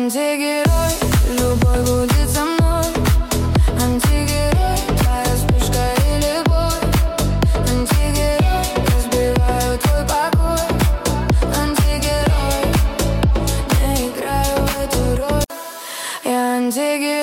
антигерой, любовь будет со мной. Антигерой, твоя вспышка или боль. Антигерой, разбиваю твой покой. Антигерой, не играю в эту роль. Я антигерой.